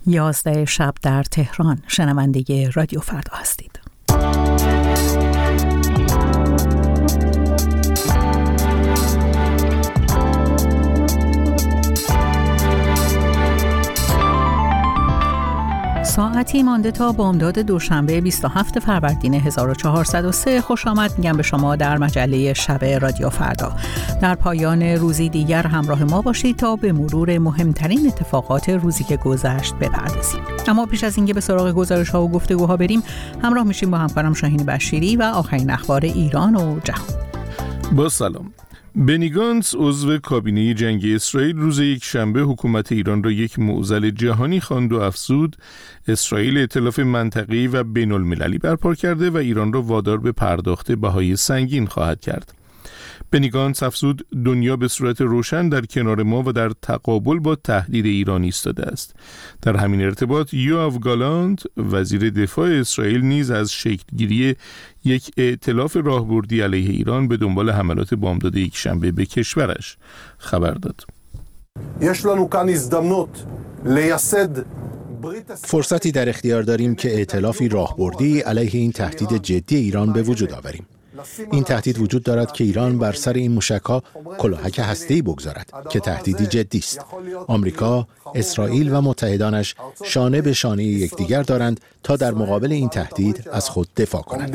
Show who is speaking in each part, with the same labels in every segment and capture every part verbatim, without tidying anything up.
Speaker 1: یازده شب در تهران. شنونده رادیو فردا هستید. ساعتی مانده تا بامداد دوشنبه بیست و هفتم فروردین هزار و چهارصد و سه. خوش آمد میگم به شما در مجله شب رادیو فردا. در پایان روزی دیگر همراه ما باشید تا به مرور مهمترین اتفاقات روزی که گذشت بپردازیم. اما پیش از اینکه به سراغ گزارش‌ها و گفتگوها بریم، همراه میشیم با همکارم شاهین بشیری و آخرین اخبار ایران و جهان.
Speaker 2: با سلام. بنی گانتز عضو کابینه جنگی اسرائیل روز یک شنبه حکومت ایران را یک معضل جهانی خواند و افزود اسرائیل ائتلاف منطقه‌ای و بین المللی برپا کرده و ایران را وادار به پرداخت بهای سنگین خواهد کرد. بنی گانتز افزود دنیا به صورت روشن در کنار ما و در تقابل با تهدید ایران ایستاده است. در همین ارتباط یوآف گالانت وزیر دفاع اسرائیل نیز از شکلگیری یک ائتلاف راهبردی علیه ایران به دنبال حملات بامداد یک شنبه به کشورش خبر داد.
Speaker 3: فرصتی در اختیار داریم که ائتلافی راهبردی علیه این تهدید جدی ایران به وجود آوریم. این تهدید وجود دارد که ایران بر سر این موشک‌ها کلاهک هسته‌ای بگذارد که تهدیدی جدی است. آمریکا، اسرائیل و متحدانش شانه به شانه یکدیگر دارند تا در مقابل این تهدید از خود دفاع کنند.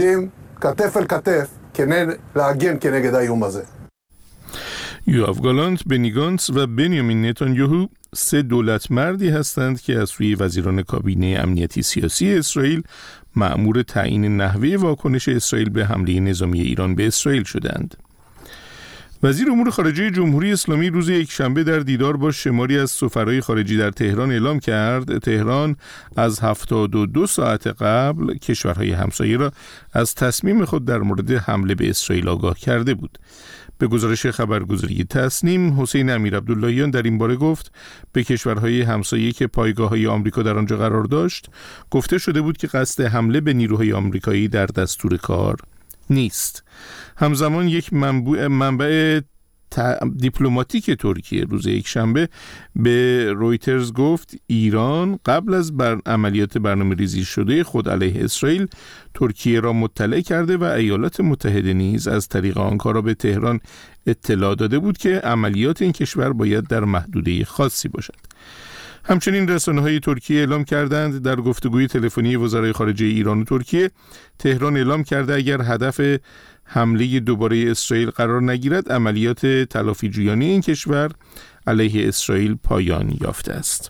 Speaker 2: یوآف گالانت، بنی گانتز و بنیامین نتانیاهو سه دولت مردی هستند که از سوی وزیران کابینه امنیتی سیاسی اسرائیل مأمور تعیین نحوه واکنش اسرائیل به حمله نظامی ایران به اسرائیل شدند. وزیر امور خارجه جمهوری اسلامی روز یکشنبه در دیدار با شماری از سفرای خارجی در تهران اعلام کرد تهران از هفتاد و دو ساعت قبل کشورهای همسایه را از تصمیم خود در مورد حمله به اسرائیل آگاه کرده بود. به گزارش خبرگزاری تسنیم، حسین امیرعبداللهیان در این باره گفت به کشورهای همسایه که پایگاه‌های آمریکا در آنجا قرار داشت گفته شده بود که قصد حمله به نیروهای آمریکایی در دستور کار نیست. همزمان یک منبع, منبع دیپلماتیک ترکیه روز یکشنبه به رویترز گفت ایران قبل از بر عملیات برنامه‌ریزی شده خود علیه اسرائیل ترکیه را مطلع کرده و ایالات متحده نیز از طریق آنکارا به تهران اطلاع داده بود که عملیات این کشور باید در محدوده خاصی باشد. همچنین رسانه‌های ترکیه اعلام کردند در گفتگوی تلفنی وزرای خارجه ایران و ترکیه تهران اعلام کرده اگر هدف حمله دوباره اسرائیل قرار نگیرد عملیات تلافی جویانه این کشور علیه اسرائیل پایان یافته است.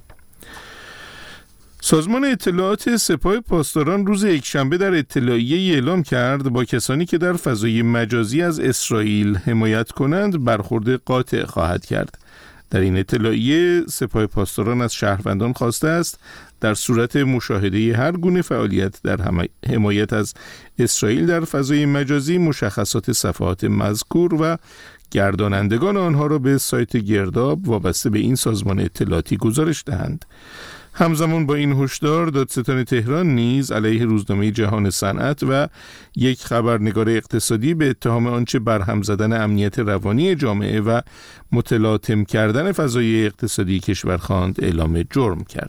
Speaker 2: سازمان اطلاعات سپاه پاسداران روز یکشنبه در اطلاعیه‌ای اعلام کرد با کسانی که در فضای مجازی از اسرائیل حمایت کنند برخورد قاطع خواهد کرد. در این اطلاعیه سپاه پاسداران از شهروندان خواسته است در صورت مشاهده هر گونه فعالیت در حمایت از اسرائیل در فضای مجازی مشخصات صفحات مذکور و گردانندگان آنها را به سایت گرداب وابسته به این سازمان اطلاعاتی گزارش دهند. همزمان با این هشدار دادستان تهران نیز علیه روزنامه جهان صنعت و یک خبرنگار اقتصادی به اتهام آنچه برهم زدن امنیت روانی جامعه و متلاطم کردن فضای اقتصادی کشور خواند اعلام جرم کرد.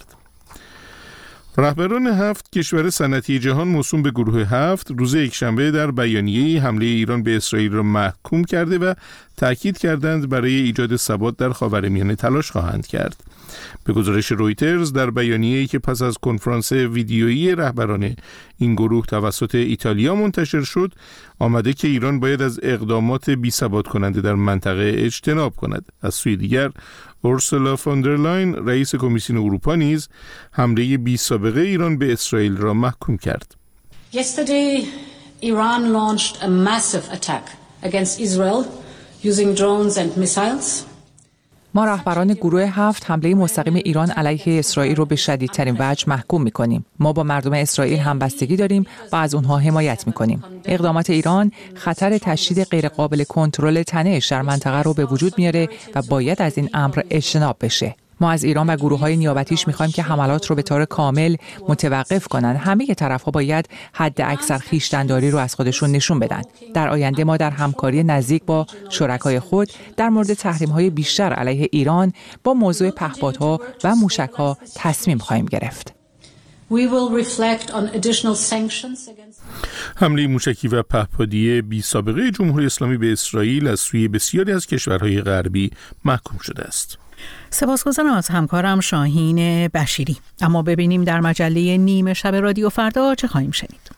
Speaker 2: رهبران هفت کشور صنعتی جهان موسوم به گروه هفت روز یکشنبه در بیانیه‌ای حمله ایران به اسرائیل را محکوم کرده و تأکید کردند برای ایجاد ثبات در خاورمیانه تلاش خواهند کرد. به گزارش رویترز در بیانیه‌ای که پس از کنفرانس ویدیویی رهبران این گروه توسط ایتالیا منتشر شد آمده که ایران باید از اقدامات بی‌ثبات کننده در منطقه اجتناب کند. از سوی دیگر اورسولا فوندرلاین رئیس کمیسیون اروپا نیز حمله بی‌سابقه ایران به اسرائیل را محکوم کرد.
Speaker 4: Yesterday Iran launched a massive attack against Israel using drones and missiles.
Speaker 5: ما رهبران گروه هفت حمله مستقیم ایران علیه اسرائیل رو به شدیدترین وجه محکوم می‌کنیم. ما با مردم اسرائیل همبستگی داریم و از اونها حمایت می‌کنیم. اقدامات ایران خطر تشدید غیرقابل کنترل تنش در منطقه رو به وجود میاره و باید از این امر اجتناب بشه. ما از ایران و گروه‌های نیابتیش می‌خوایم که حملات رو به طور کامل متوقف کنن. همه طرف‌ها باید حد اکثر خویشتن‌داری رو از خودشون نشون بدن. در آینده ما در همکاری نزدیک با شرکای خود در مورد تحریم‌های بیشتر علیه ایران با موضوع پهپادها و موشک‌ها تصمیم خواهیم گرفت.
Speaker 4: We will reflect on additional sanctions against...
Speaker 2: حمله موشکی و پهپادی بی سابقه جمهوری اسلامی به اسرائیل از سوی بسیاری از کشورهای غربی محکوم شده است.
Speaker 1: سپاسگزارم از همکارم شاهین بشیری. اما ببینیم در مجله نیمه شب رادیو فردا چه خواهیم شنید.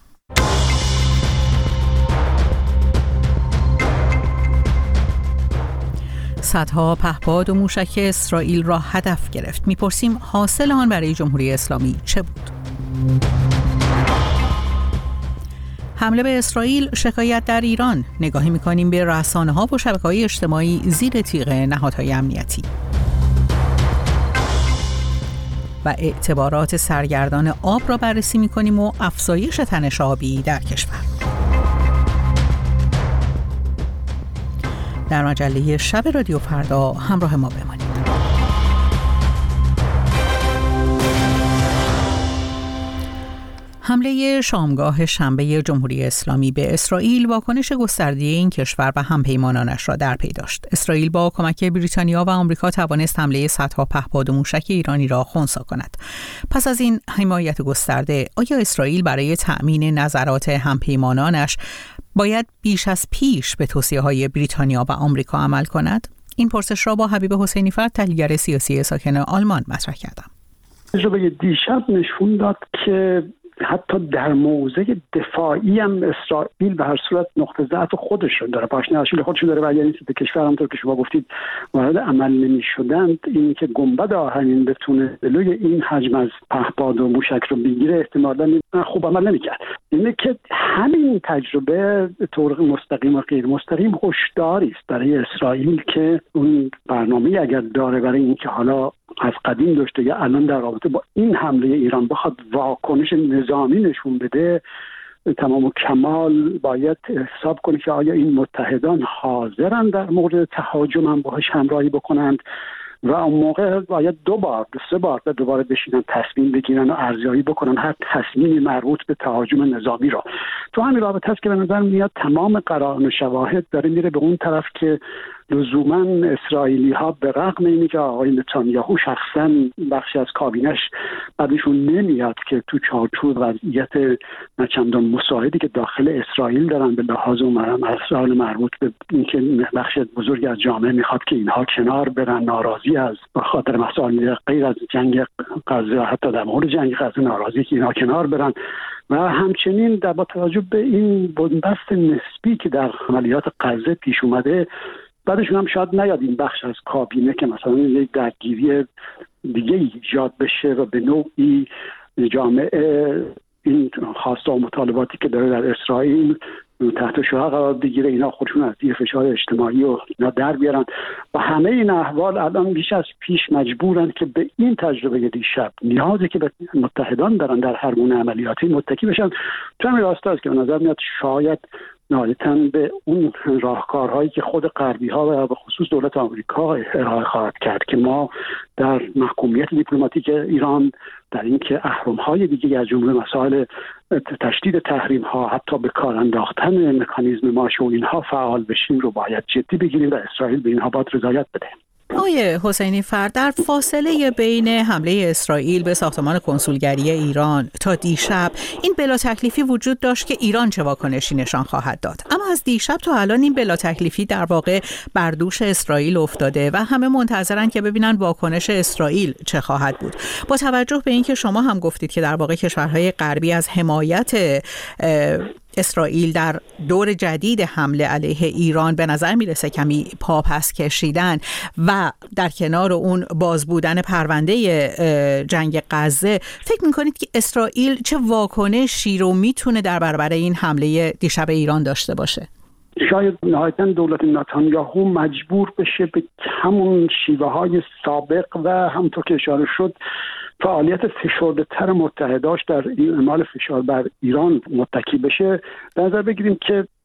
Speaker 1: صدها پهپاد و موشک اسرائیل را هدف گرفت. میپرسیم حاصل آن برای جمهوری اسلامی چه بود؟ حمله به اسرائیل، شکایت در ایران. نگاهی میکنیم به رسانه‌ها و شبکه‌های اجتماعی زیر تیغ نهادهای امنیتی. و اعتبارات سرگردان آب را بررسی میکنیم و افزایش تنش آبی در کشور. در مجله شب رادیو فردا همراه ما بمانید. حمله شامگاه شنبه جمهوری اسلامی به اسرائیل واکنش گسترده این کشور و همپیمانانش را در پی داشت. اسرائیل با کمک بریتانیا و آمریکا توانست حمله صدها پهپاد و موشک ایرانی را خنثی کند. پس از این حمایت گسترده، آیا اسرائیل برای تأمین نظرات همپیمانانش باید بیش از پیش به توصیه‌های بریتانیا و آمریکا عمل کند؟ این پرسش را با حبیب حسینی فرد، تحلیلگر سیاسی ساکن آلمان مطرح کردم.
Speaker 6: تجربه دیشب نشون داد که حتی در موضع دفاعی هم اسرائیل به هر صورت نقطه ضعف خودش رو داره، پاشنه اصیل خودش داره و اگر این سه کشور همونطور که شما گفتید وارد عمل نمی شدند، این که گنبد آهنین بتونه جلوی این حجم از پهپاد و موشک رو بگیره احتمالاً خوب عمل نمی‌کرد. اینه که همین تجربه به طور مستقیم و غیر مستقیم هشداری است برای اسرائیل که اون برنامه اگر داره برای اینکه حالا از قدیم داشته یا الان در رابطه با این حمله ایران بخواد واکنش نظامی نشون بده، تمام و کمال باید حساب کنه که آیا این متحدان حاضرن در مورد تهاجم هم باهاش همراهی بکنند و اون موقع باید دو بار سه بار دوباره بشینن تصمیم بگیرن و ارزیابی بکنن هر تصمیمی مربوط به تهاجم نظامی را. تو همین رابطه است که به نظر میاد تمام قرائن و شواهد داره میره به اون طرف که لزوما اسرائیلی ها به رغم اینی که آقای نتانیاهو شخصا بخشی از کابینش بعدشون نمیاد که تو چارچوب وضعیت نچندان مساعدی که داخل اسرائیل دارن به لحاظ مسائل مربوط به اینکه بخش بزرگی از جامعه میخواد که اینها کنار برن، ناراضی از خاطر مسائل غیر از جنگ غزه، حتی در مورد جنگ غزه ناراضی که اینها کنار برن و همچنین در با توجه به این بنبست نسبی که در عملیات غزه پیش اومده، بعدشون هم شاید نیاد این بخش از کابینه که مثلا یک درگیری دیگه ایجاد بشه و به نوعی جامعه این خواسته و مطالباتی که داره در اسرائیل تحت شعاع قرار بگیره، اینا خودشون از زیر فشار اجتماعی و اینا در بیارن و همه این احوال الان بیش از پیش مجبورن که به این تجربه دیشب نیازی که به متحدان دارن در هر گونه عملیاتی متکی بشن. تو همین راستا است که به نظر میاد شاید نهایتاً به اون راهکارهایی که خود غربی‌ها و به خصوص دولت آمریکا ارائه خواهد کرد که ما در محکومیت دیپلماتیک ایران، در اینکه اهرم‌های دیگه از جمله مسائل تشدید تحریم‌ها، حتی به کار انداختن مکانیزم ماش و اینها فعال بشیم رو باید جدی بگیریم و اسرائیل به اینها باید رضایت بده.
Speaker 1: آقای حسینی فرد، در فاصله بین حمله اسرائیل به ساختمان کنسولگری ایران تا دیشب این بلا تکلیفی وجود داشت که ایران چه واکنشی نشان خواهد داد، اما از دیشب تا الان این بلا تکلیفی در واقع بر دوش اسرائیل افتاده و همه منتظرن که ببینن واکنش اسرائیل چه خواهد بود. با توجه به اینکه شما هم گفتید که در واقع کشورهای غربی از حمایت اسرائیل در دور جدید حمله علیه ایران به نظر میرسه کمی پا پس کشیدن و در کنار اون باز بودن پرونده جنگ غزه، فکر میکنید که اسرائیل چه واکنشی رو میتونه در برابر این حمله دیشب ایران داشته باشه؟
Speaker 6: شاید نهایتاً دولت نتانیاهو مجبور بشه به همون شیوه های سابق و همونطور که اشاره شد فعالیت فشرده تر متحداش در اعمال فشار بر ایران متکی بشه. در نظر بگیریم که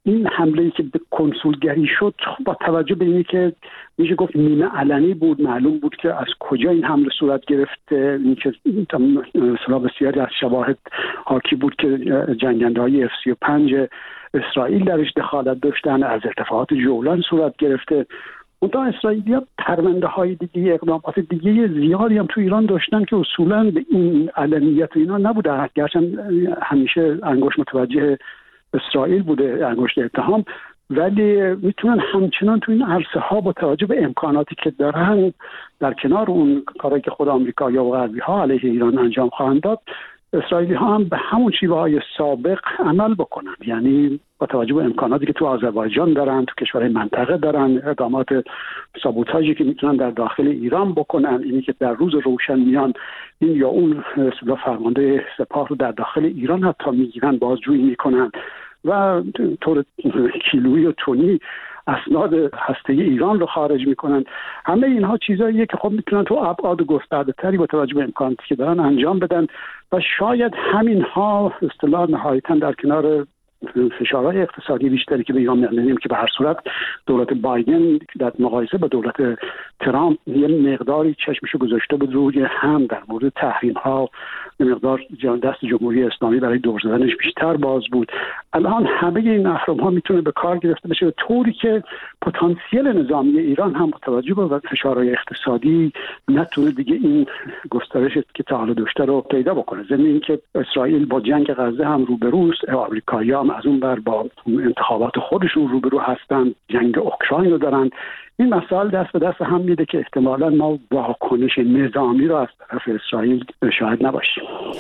Speaker 6: این حمله‌ای که به کنسولگری شد با توجه به اینی که میشه گفت نیمه علنی بود، معلوم بود که از کجا این حمله صورت گرفته، اینکه مثلا بسیاری از شواهد حاکی بود که جنگنده‌های اف سی و پنج اسرائیل درش دخالت داشتن، از ارتفاعات جولان صورت گرفته. اونتا اسرائیلی‌ها پرونده‌های دیگه، اقدامات دیگه زیادی هم تو ایران داشتن که اصولاً به این علنیت اینا نبوده، گرچه همیشه انگشت متوجه اسرائیل بوده، انگشت اتهام، ولی میتونن همچنان تو این عرصه ها با توجه به امکاناتی که دارن در کنار اون کاری که خود آمریکایی‌ها و غربی‌ها علیه ایران انجام خواهند داد، اسرائیلی ها هم به همون شیوه‌های سابق عمل بکنن. یعنی با توجه به امکاناتی که تو آذربایجان دارن، تو کشورهای منطقه دارن، اقدامات سابوتاژی که میتونن در داخل ایران بکنن، اینی که در روز روشن میان این یا اون اصطلاح فرمانده سپاه رو در داخل ایران حتی میگیرن، بازجویی میکنن و طور کیلویی و تونی اسناد هسته ایران رو خارج میکنن. همه اینها چیزاییه که خب میتونن تو ابعاد گسترده تری با توجه به امکاناتی که دارن انجام بدن و شاید همینها اصطلاح نهایتاً در کنار فشارهای اقتصادی بیشتری که به ایران می‌آمدیم که به هر صورت دولت بایدن در مقایسه با دولت ترامپ یه مقداری چشمشو گذاشته بود روی هم در مورد تحریم‌ها، یه مقدار دست جمهوری اسلامی برای دور زدنش بیشتر باز بود. الان همه این اهرم‌ها میتونه به کار گرفته بشه طوری که پتانسیل نظامی ایران هم با توجه به فشارهای اقتصادی نتونه دیگه این گسترش که تا حالا داشته رو پیدا بکنه. ضمن اینکه اسرائیل با جنگ غزه هم روبروست، آمریکایی‌ها هم از اون بر با انتخابات خودشون روبرو هستن، جنگ اوکراین رو دارن. این مسائل دست به دست هم میده که احتمالاً ما واکنش نظامی رو از طرف اسرائیل شاهد نباشیم.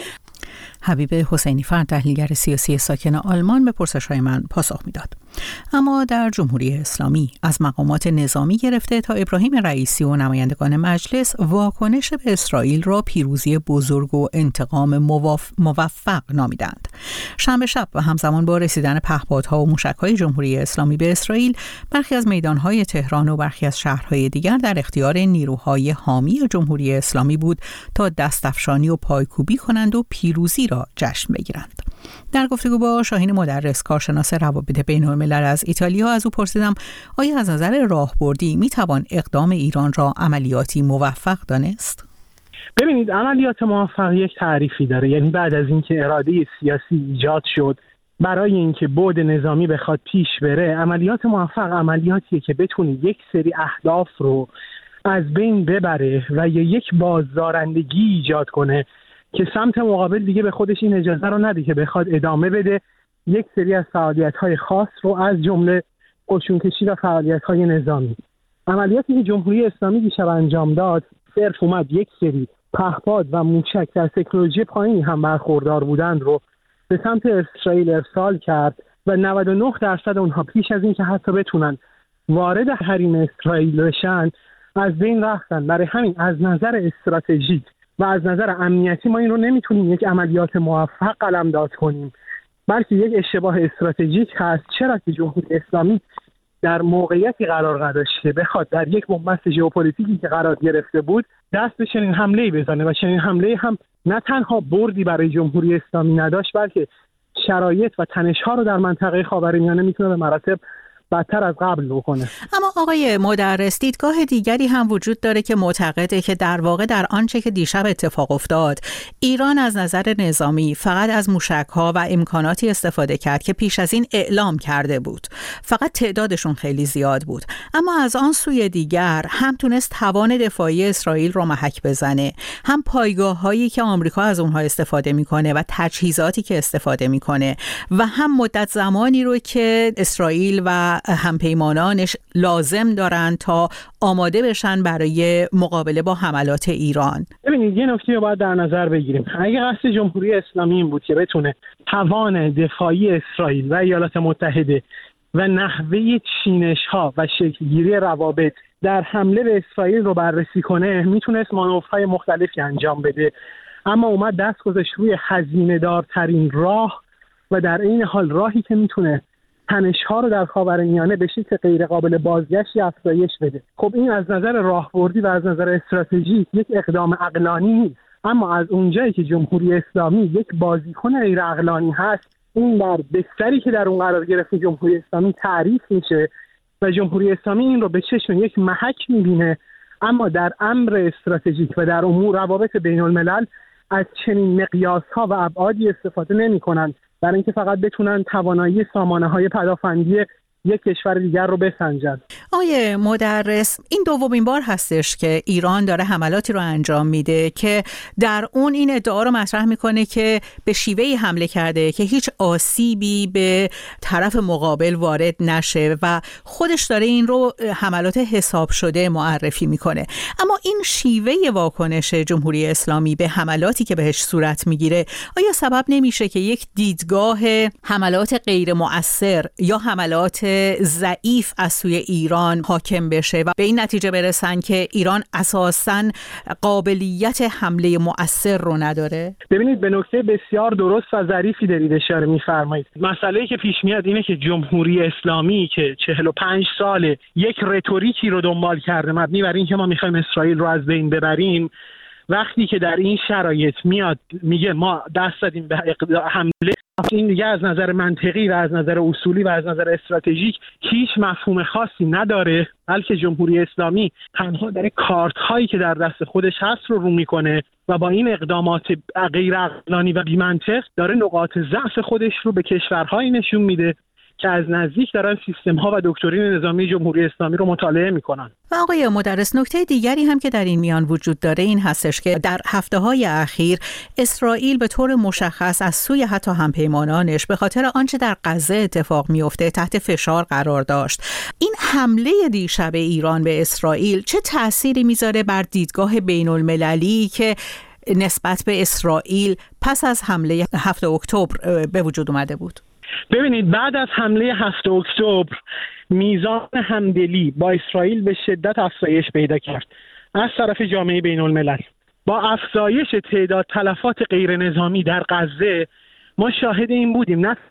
Speaker 1: حبیب حسینی فر، تحلیلگر سیاسی ساکن آلمان، به پرسش‌های من پاسخ میداد. اما در جمهوری اسلامی از مقامات نظامی گرفته تا ابراهیم رئیسی و نمایندگان مجلس واکنش به اسرائیل را پیروزی بزرگ و انتقام موفق نامیدند. شنبه شب و همزمان با رسیدن پهپادها و موشک‌های جمهوری اسلامی به اسرائیل، برخی از میدان‌های تهران و برخی از شهرهای دیگر در اختیار نیروهای حامی جمهوری اسلامی بود تا دستفشانی و پایکوبی کنند و پیروزی را جشن بگیرند. در گفتگو با شاهین مدرس، کارشناس روابط بین‌الملل از ایتالیا، از او پرسیدم آیا از نظر راهبردی میتوان اقدام ایران را عملیاتی موفق دانست؟
Speaker 7: ببینید، عملیات موفق یک تعریفی داره. یعنی بعد از اینکه اراده سیاسی ایجاد شد برای اینکه بعد نظامی بخواد پیش بره، عملیات موفق عملیاتیه که بتونه یک سری اهداف رو از بین ببره و یک بازدارندگی ایجاد کنه که سمت مقابل دیگه به خودش این اجازه رو نده که بخواد ادامه بده یک سری از فعالیت‌های خاص رو، از جمله قشونکشی و فعالیت‌های نظامی. عملیاتی که جمهوری اسلامی دیشب انجام داد، صرف اومد یک سری پهپاد و موشک در تکنولوژی پایینی هم برخوردار بودند رو به سمت اسرائیل ارسال کرد و نود و نه درصد اونها پیش از این که حتی بتونن وارد حریم اسرائیل بشن از بین رفتن. برای همین از نظر استراتژیک و از نظر امنیتی ما این رو نمیتونیم یک عملیات موفق قلمداد کنیم، بلکه یک اشتباه استراتژیک هست. چرا که جمهوری اسلامی در موقعیتی قرار نداشته بخواد در یک بنبست ژئوپلیتیکی که قرار گرفته بود دست به چنین حمله‌ای بزنه و چنین حمله هم نه تنها بردی برای جمهوری اسلامی نداشت، بلکه شرایط و تنش‌ها رو در منطقه خاورمیانه میتونه به مراتب بدتر از قبل بکنه.
Speaker 1: اما آقای مدرس، دیدگاه دیگری هم وجود داره که معتقده که در واقع در آنچه که دیشب اتفاق افتاد، ایران از نظر نظامی فقط از موشک‌ها و امکاناتی استفاده کرد که پیش از این اعلام کرده بود. فقط تعدادشون خیلی زیاد بود. اما از آن سوی دیگر هم تونست توان دفاعی اسرائیل رو محک بزنه، هم پایگاه‌هایی که آمریکا از اونها استفاده میکنه و تجهیزاتی که استفاده میکنه و هم مدت زمانی رو که اسرائیل و همپیمانانش لازم دارن تا آماده بشن برای مقابله با حملات ایران.
Speaker 7: ببینید، یه نکته رو باید در نظر بگیریم. اگه قصد جمهوری اسلامی این بود که بتونه توان دفاعی اسرائیل و ایالات متحده و نحوه چینش‌ها و شکلگیری روابط در حمله به اسرائیل رو بررسی کنه، میتونست مانورهای مختلفی انجام بده، اما اومد دست گذاشت روی هزینه‌دارترین راه و در این حال راهی که میتونه تنش‌ها رو در خاورمیانه به شکل غیر قابل بازگشتی افزایش بده. خب این از نظر راهبردی و از نظر استراتژیک یک اقدام عقلانی نیست، اما از اونجایی که جمهوری اسلامی یک بازیکن غیر عقلانی هست، این در بستری که در اون قرار گرفته جمهوری اسلامی تعریف میشه و جمهوری اسلامی این رو به چشم یک محک میبینه، اما در امر استراتژیک و در امور روابط بین الملل از چنین مقیاس‌ها و ابعادی استفاده نمی‌کنند برای اینکه فقط بتونن توانایی سامانه‌های پدافندی یک کشور دیگر رو بسنجند.
Speaker 1: آقای مدرس، این دومین بار هستش که ایران داره حملاتی رو انجام میده که در اون این ادعا رو مطرح میکنه که به شیوهی حمله کرده که هیچ آسیبی به طرف مقابل وارد نشه و خودش داره این رو حملات حساب شده معرفی میکنه. اما این شیوه واکنش جمهوری اسلامی به حملاتی که بهش صورت میگیره آیا سبب نمیشه که یک دیدگاه حملات غیر مؤثر یا حملات ضعیف از سوی ایران حاکم بشه و به این نتیجه برسن که ایران اساساً قابلیت حمله مؤثر رو نداره؟
Speaker 7: ببینید، به نکته بسیار درست و ظریفی دارید اشاره می‌فرمایید. مسئله‌ای که پیش میاد اینه که جمهوری اسلامی که چهل و پنج ساله یک رتوریکی رو دنبال کرده مبنی بر اینکه ما می‌خوایم اسرائیل رو از بین ببریم، وقتی که در این شرایط میاد میگه ما دست دادیم به حمله، این دیگه از نظر منطقی و از نظر اصولی و از نظر استراتژیک هیچ مفهوم خاصی نداره، بلکه جمهوری اسلامی تنها داره کارت هایی که در دست خودش هست رو رو میکنه و با این اقدامات غیر عقلانی و بی منطق داره نقاط ضعف خودش رو به کشورهایی نشون میده که از نزدیک دارن سیستم ها و دکترین نظامی جمهوری اسلامی رو مطالعه میکنن.
Speaker 1: و آقای مدرس، نکته دیگری هم که در این میان وجود داره این هستش که در هفته‌های اخیر اسرائیل به طور مشخص از سوی حتی همپیمانانش به خاطر آنچه در غزه اتفاق میفته تحت فشار قرار داشت. این حمله دیشب ایران به اسرائیل چه تأثیری میذاره بر دیدگاه بین المللی که نسبت به اسرائیل پس از حمله هفتم اکتبر به وجود اومده بود؟
Speaker 7: ببینید، بعد از حمله هفتم اکتبر میزان همدلی با اسرائیل به شدت افزایش پیدا کرد از طرف جامعه بین الملل. با افزایش تعداد تلفات غیر نظامی در غزه ما شاهد این بودیم نه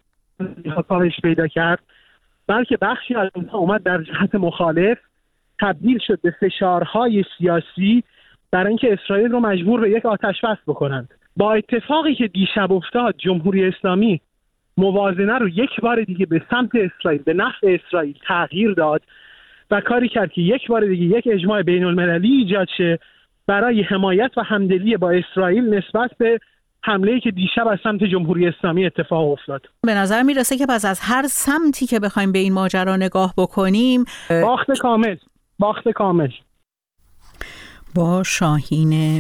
Speaker 7: کاهش پیدا کرد، بلکه بخشی از اونها اومد در جهت مخالف، تبدیل شد به فشارهای سیاسی برای اینکه اسرائیل رو مجبور به یک آتش بس بکنند. با اتفاقی که دیشب افتاد، جمهوری اسلامی موازنه رو یک بار دیگه به سمت اسرائیل، به نفع اسرائیل تغییر داد و کاری کرد که یک بار دیگه یک اجماع بین المللی ایجاد شه برای حمایت و همدلی با اسرائیل نسبت به حمله‌ای که دیشب از سمت جمهوری اسلامی اتفاق افتاد.
Speaker 1: به نظر میرسه که پس از هر سمتی که بخوایم به این ماجرا نگاه بکنیم
Speaker 7: باخت کامل باخت کامل
Speaker 1: با شاهین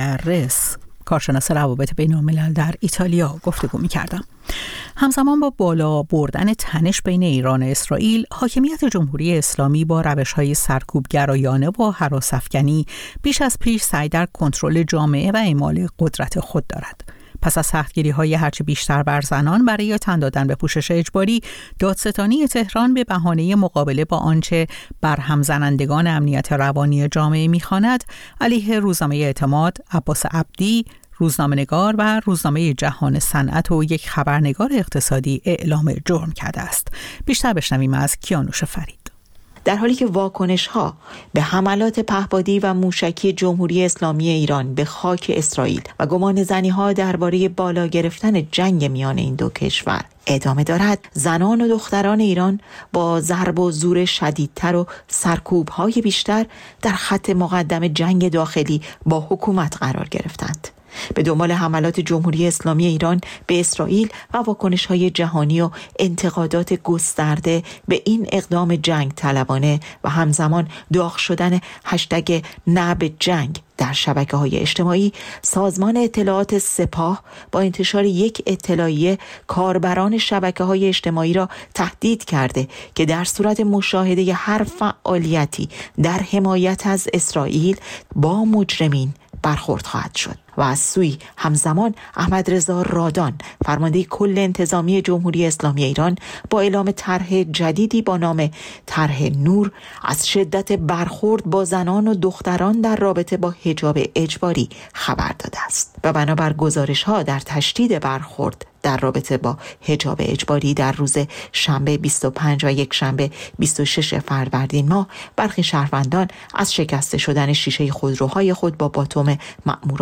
Speaker 1: مدرس، کارشناس روابط بین الملل در ایتالیا گفتگو می‌کردم. همزمان با بالا بردن تنش بین ایران و اسرائیل، حاکمیت جمهوری اسلامی با روش‌های سرکوبگرایانه و هراس‌افکنی بیش از پیش سعی در کنترل جامعه و اعمال قدرت خود دارد. پس از سختگیری‌های هرچه بیشتر بر زنان برای تن دادن به پوشش اجباری، دادستانی تهران به بهانه مقابله با آنچه برهم زنندگان امنیت روانی جامعه می‌خواند، علیه روزنامه اعتماد، عباس عبدی، روزنامه‌نگار و روزنامه جهان صنعت و یک خبرنگار اقتصادی اعلام جرم کرده است. بیشتر بشنویم از کیانوش فرید.
Speaker 8: در حالی که واکنش‌ها به حملات پهپادی و موشکی جمهوری اسلامی ایران به خاک اسرائیل و گمان زنی‌ها درباره بالا گرفتن جنگ میان این دو کشور ادامه دارد، زنان و دختران ایران با ضرب و زور شدیدتر و سرکوب‌های بیشتر در خط مقدم جنگ داخلی با حکومت قرار گرفتند. به دنبال حملات جمهوری اسلامی ایران به اسرائیل و واکنش‌های جهانی و انتقادات گسترده به این اقدام جنگ طلبانه و همزمان داغ شدن هشتگ نه به جنگ در شبکه‌های اجتماعی، سازمان اطلاعات سپاه با انتشار یک اطلاعیه کاربران شبکه‌های اجتماعی را تهدید کرده که در صورت مشاهده هر فعالیتی در حمایت از اسرائیل با مجرمین برخورد خواهد شد. و از سوی همزمان احمد رضا رادان، فرمانده کل انتظامی جمهوری اسلامی ایران، با اعلام طرح جدیدی با نام طرح نور از شدت برخورد با زنان و دختران در رابطه با حجاب اجباری خبر داده است و بنابر گزارش‌ها در تشدید برخورد در رابطه با حجاب اجباری در روز شنبه بیست و پنج و یک شنبه بیست و شش فروردین ماه، برخی شهروندان از شکسته شدن شیشه خودروهای خود با باتوم مأموران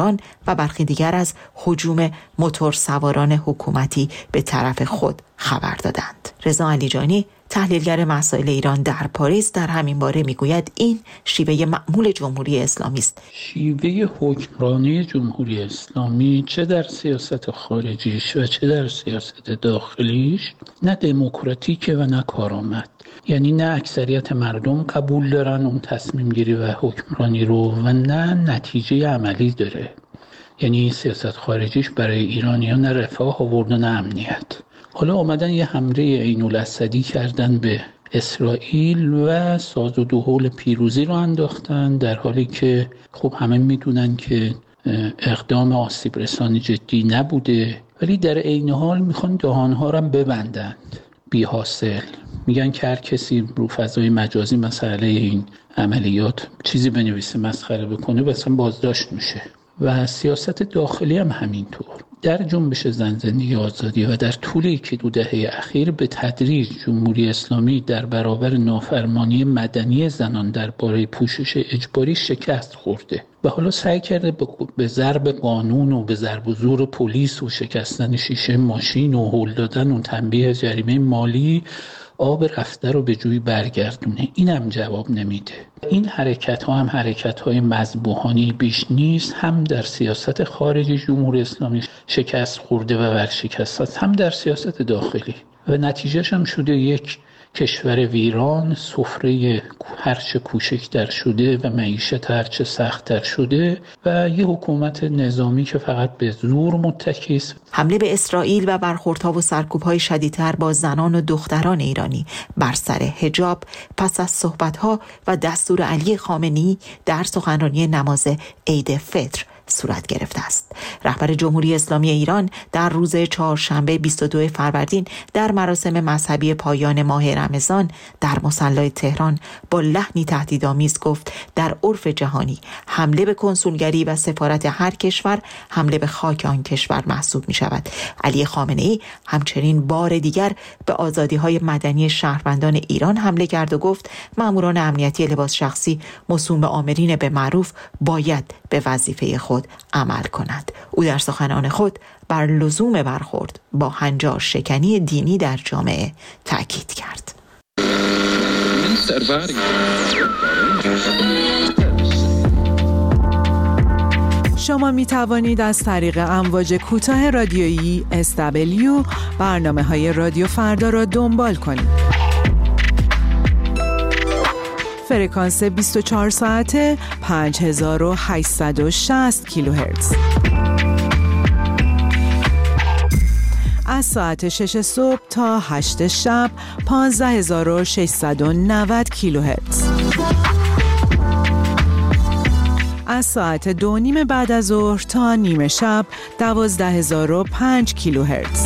Speaker 8: و برخی دیگر از هجوم موتورسواران حکومتی به طرف خود خبر دادند. رضا علیجانی، تحلیلگر مسائل ایران در پاریس، در همین باره میگوید این شیوه معمول جمهوری اسلامی است.
Speaker 9: شیوه حکمرانی جمهوری اسلامی چه در سیاست خارجیش و چه در سیاست داخلیش نه دموکراتیکه و نه کارآمد. یعنی نه اکثریت مردم قبول دارن اون تصمیم گیری و حکمرانی رو و نه نتیجه عملی داره. یعنی سیاست خارجیش برای ایرانیان نه رفاه آورد نه امنیت. حالا آمدن یه حمله عین‌الاسدی کردن به اسرائیل و ساز و دهل پیروزی رو انداختن، در حالی که خب همه میدونن که اقدام آسیب رسانی جدی نبوده، ولی در عین حال میخوان دهانها رو هم ببندند بی حاصل. میگن که هر کسی رو فضای مجازی مسئله این عملیات چیزی بنویسه مسخره بکنه مثلا بازداشت میشه. و سیاست داخلی هم همینطور. در جنبش زن زندگی آزادی و در طول یک دو دهه اخیر به تدریج جمهوری اسلامی در برابر نافرمانی مدنی زنان درباره پوشش اجباری شکست خورده و حالا سعی کرده به ضرب قانون و به ضرب و زور پلیس و شکستن شیشه ماشین و هل دادن و تنبیه جریمه مالی آب رفته رو به جوی برگردونه. اینم جواب نمیده. این حرکت ها هم حرکت های مذبوحانه بیش نیست، هم در سیاست خارجی جمهوری اسلامی شکست خورده و ورشکست است، هم در سیاست داخلی و نتیجهش هم شده یک کشور ویران، سفره هرچه کوچکتر شده و معیشت هرچه سختتر شده و یه حکومت نظامی که فقط به زور متکی است.
Speaker 8: حمله به اسرائیل و برخوردها و سرکوب‌های شدیدتر با زنان و دختران ایرانی بر سر حجاب پس از صحبت‌ها و دستور علی خامنه‌ای در سخنرانی نماز عید فطر صورت گرفته است. رهبر جمهوری اسلامی ایران در روز چهارشنبه بیست و دوم فروردین در مراسم مذهبی پایان ماه رمضان در مصلی تهران با لحنی تهدیدآمیز گفت در عرف جهانی حمله به کنسولگری و سفارت هر کشور حمله به خاک آن کشور محسوب می شود. علی خامنه‌ای همچنین بار دیگر به آزادی‌های مدنی شهروندان ایران حمله کرد و گفت ماموران امنیتی لباس شخصی موسوم به آمرین به معروف باید به وظیفه خود عمل کند. او در سخنان خود بر لزوم برخورد با هنجار شکنی دینی در جامعه تاکید کرد.
Speaker 10: شما می توانید از طریق امواج کوتاه رادیویی اس دبلیو برنامه‌های رادیو فردا را دنبال کنید. فرکانس بیست و چهار ساعته پنج هزار و هشتصد و شصت کیلوهرتز. از ساعت شش صبح تا هشت شب پانزده هزار و ششصد و نود کیلوهرتز. از ساعت دو نیم بعد از ظهر تا نیمه شب دوازده هزار و پنج کیلوهرتز.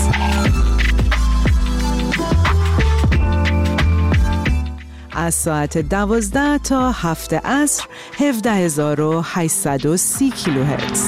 Speaker 10: از ساعت دوازده تا هفت عصر هفده هزار و هشتصد و سی کیلوهرتز.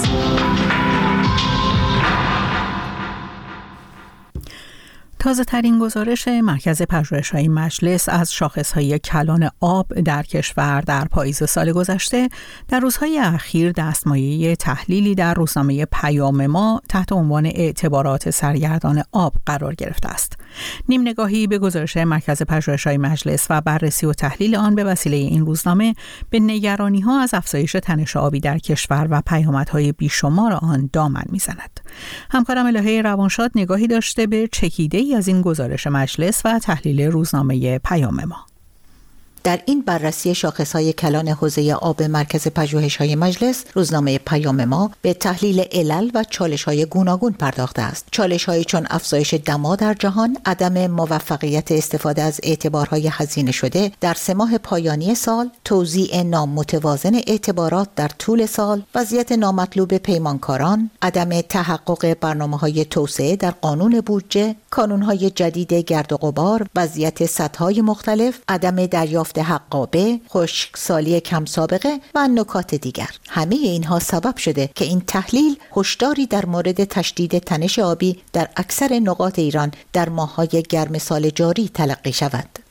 Speaker 1: تازه ترین گزارش مرکز پژوهش‌های مجلس از شاخص‌های کلان آب در کشور در پاییز سال گذشته در روزهای اخیر دستمایه تحلیلی در روزنامه پیام ما تحت عنوان اعتبارات سرگردان آب قرار گرفته است. نیم نگاهی به گزارش مرکز پژوهش‌های مجلس و بررسی و تحلیل آن به وسیله این روزنامه به نگرانی‌ها از افزایش تنش آبی در کشور و پیامدهای بیشمار آن دامن می‌زند. همکارم الهه روانشاد نگاهی داشته به چکیده‌ای از این گزارش مجلس و تحلیل روزنامه پیام ما.
Speaker 11: در این بررسی شاخص‌های کلان حوزه آب مرکز پژوهش‌های مجلس، روزنامه پیام ما به تحلیل علل و چالش‌های گوناگون پرداخته است. چالش‌هایی چون افزایش دما در جهان، عدم موفقیت استفاده از اعتبارهای هزینه شده در سه ماه پایانی سال، توزیع نامتوازن اعتبارات در طول سال، وضعیت نامطلوب پیمانکاران، عدم تحقق برنامه‌های توسعه در قانون بودجه، کانون‌های جدید گرد و غبار، وضعیت سدهای مختلف، عدم دریافت حقابه، خشکسالی کم سابقه و نکات دیگر. همه اینها سبب شده که این تحلیل هشداری در مورد تشدید تنش آبی در اکثر نقاط ایران در ماه‌های گرم سال جاری تلقی شود.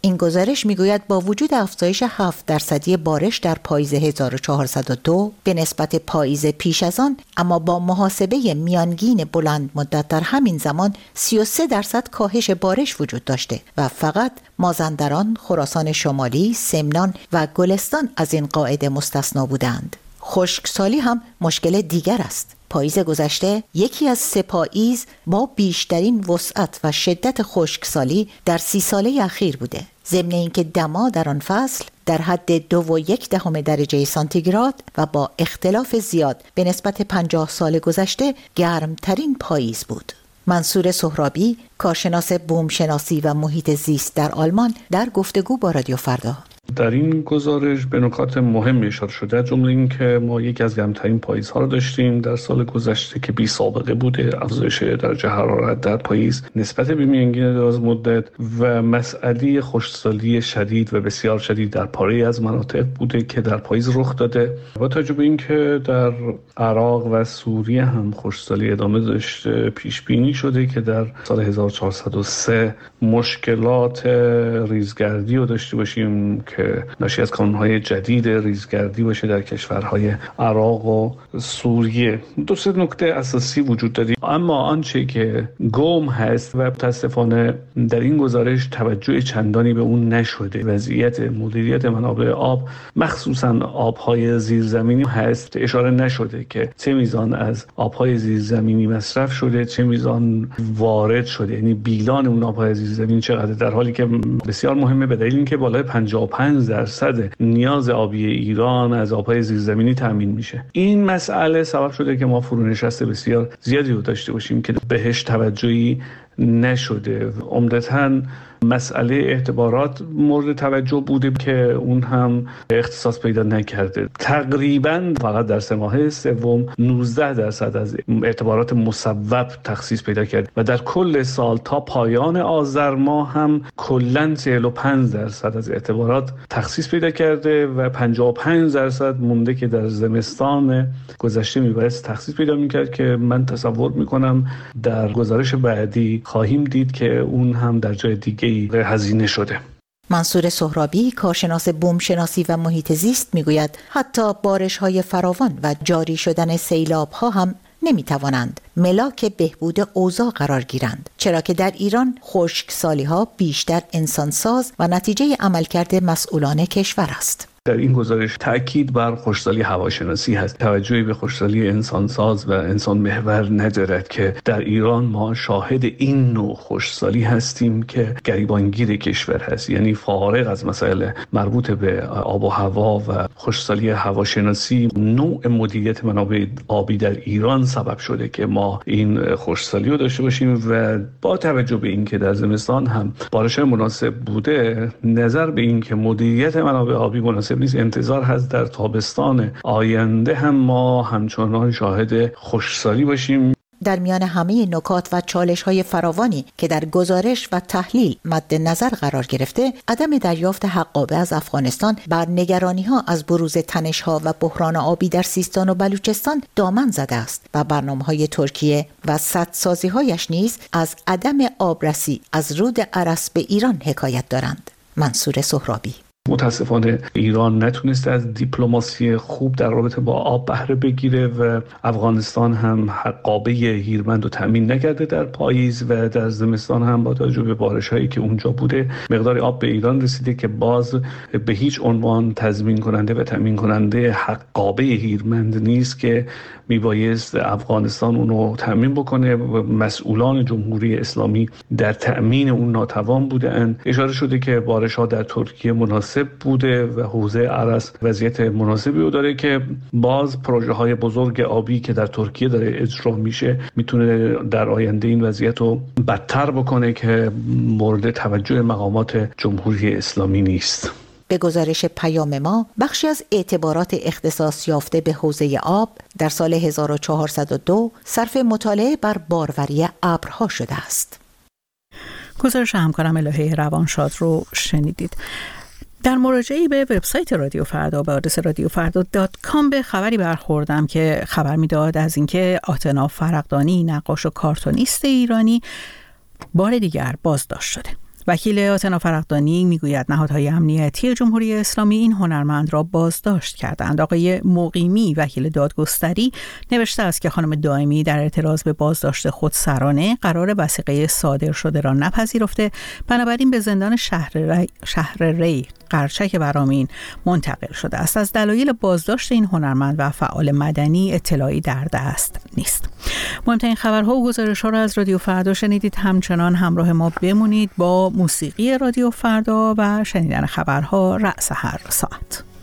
Speaker 11: این گزارش میگوید با وجود افزایش هفت درصدی بارش در پاییز هزار و چهارصد و دو به نسبت پاییز پیش از آن، اما با محاسبه میانگین بلند مدت در همین زمان سی و سه درصد کاهش بارش وجود داشته و فقط مازندران، خراسان شمالی، سمنان و گلستان از این قاعده مستثنا بودند. خشکسالی هم مشکل دیگر است. پاییز گذشته یکی از سه پاییز با بیشترین وسعت و شدت خشکسالی در سی ساله اخیر بوده. ضمن اینکه دما در آن فصل در حد دو و یک دهم درجه سانتیگراد و با اختلاف زیاد به نسبت پنجاه سال گذشته گرمترین پاییز بود. منصور سهرابی، کارشناس بومشناسی و محیط زیست در آلمان، در گفتگو با رادیو فردا:
Speaker 12: در این گزارش به نکات مهمی اشاره شده، جمله این که ما یکی از گرمترین پاییزها رو داشتیم در سال گذشته که بی سابقه بوده، افزایش درجه حرارت در پاییز نسبت به میانگین دراز مدت و مسئله خشکسالی شدید و بسیار شدید در پاره از مناطق بوده که در پاییز رخ داده. با توجه به این که در عراق و سوریه هم خشکسالی ادامه داشته، پیش بینی شده که در سال هزار و چهارصد و سه مشکلات ریزگردی رو داشته باشیم که ناشی از کانون‌های جدید ریزگردی باشه در کشورهای عراق و سوریه. دو سه نکته اساسی وجود داره، اما آنچه که گم هست و متاسفانه در این گزارش توجه چندانی به اون نشده، وضعیت مدیریت منابع آب مخصوصا آبهای زیرزمینی هست. اشاره نشده که چه میزان از آبهای زیرزمینی مصرف شده، چه میزان وارد شده، یعنی بیلان اون آبهای زیرزمینی چقدر، در حالی که بسیار مهمه به دلیل اینکه بالای پنجاه و پنج درصد نیاز آبی ایران از آبهای زیرزمینی تامین میشه. این مسئله سبب شده که ما فرونشست بسیار زیادی رو داشته باشیم که بهش توجهی نشده. عمدتاً مسئله اعتبارات مورد توجه بوده که اون هم اختصاص پیدا نکرده. تقریباً فقط در سه ماه سوم نوزده درصد از اعتبارات مصوب تخصیص پیدا کرد و در کل سال تا پایان آذر ماه هم کلاً چهل و پنج درصد از اعتبارات تخصیص پیدا کرده و پنجاه و پنج درصد مونده که در زمستان گذشته میبایست تخصیص پیدا میکرد که من تصور میکنم در گزارش بعدی خواهیم دید که اون هم در جای دیگه هزینه شده.
Speaker 11: منصور سهرابی، کارشناس بومشناسی و محیط زیست، میگوید حتی بارش‌های فراوان و جاری شدن سیلاب‌ها هم نمی‌توانند ملاک بهبود اوضاع قرار گیرند، چرا که در ایران خشکسالی‌ها بیشتر انسانساز و نتیجه عملکرد مسئولان کشور است.
Speaker 12: در این گزارش تأکید بر خشکسالی هواشناسی هست، توجهی به خشکسالی انسانساز و انسان محور ندارد که در ایران ما شاهد این نوع خشکسالی هستیم که گریبانگیر کشور هست، یعنی فارغ از مسائل مربوط به آب و هوا و خشکسالی هواشناسی، نوع مدیریت منابع آبی در ایران سبب شده که ما این خشکسالی رو داشته باشیم و با توجه به این که در زمستان هم بارش مناسب بوده، نظر به این که مدیریت منابع آبی مناسب نیست، انتظار هست در تابستان آینده هم ما همچنان شاهد خشکسالی باشیم.
Speaker 11: در میان همه نکات و چالش‌های فراوانی که در گزارش و تحلیل مد نظر قرار گرفته، عدم دریافت حقابه از افغانستان بر نگرانی‌ها از بروز تنش‌ها و بحران آبی در سیستان و بلوچستان دامن زده است و برنامه‌های ترکیه و سدسازی‌هایش نیز از عدم آبرسی از رود ارس به ایران حکایت دارند. منصور سهرابی:
Speaker 12: متاسفانه ایران نتونسته از دیپلماسی خوب در رابطه با آب بهره بگیره و افغانستان هم حقابه هیرمند رو تامین نکرده در پاییز و در زمستان هم با توجه به بارش‌هایی که اونجا بوده مقدار آب به ایران رسیده که باز به هیچ عنوان تضمین کننده و تامین کننده حقابه هیرمند نیست که میبایست افغانستان اونو تامین بکنه و مسئولان جمهوری اسلامی در تامین اون ناتوان بودند. اشاره شده که بارش‌ها در ترکیه مناسب بوده و حوزه ارس وضعیت مناسبی رو داره که باز پروژه های بزرگ آبی که در ترکیه داره اجرا میشه میتونه در آینده این وضعیت رو بدتر بکنه که مورد توجه مقامات جمهوری اسلامی نیست.
Speaker 11: به گزارش پیام ما، بخشی از اعتبارات اختصاص یافته به حوزه آب در سال هزار و چهارصد و دو صرف مطالعه بر باروری ابرها شده است.
Speaker 1: گزارش همکارم الهه روانشاد رو شنیدید. در مراجعه‌ای به وبسایت رادیو فردا به آدرس رادیو فردا دات کام به خبری برخوردم که خبر می‌داد از اینکه آتنا فرقدانی، نقاش و کارتونیست ایرانی، بار دیگر بازداشت شده. وکیل آتنا فرقدانی میگوید نهادهای امنیتی جمهوری اسلامی این هنرمند را بازداشت کردند. آقای مقیمی وکیل دادگستری نوشته است که خانم دائمی در اعتراض به بازداشت خودسرانه قرار وثیقه صادر شده را نپذیرفته، بنابراین به زندان شهر ری, شهر ری قرچک برامین منتقل شده است. از دلایل بازداشت این هنرمند و فعال مدنی اطلاعی در دست نیست. مهمترین خبرها و گزارش‌ها را از رادیو فردا شنیدید. همچنان همراه ما بمونید با موسیقی رادیو فردا و شنیدن خبرها رأس هر ساعت.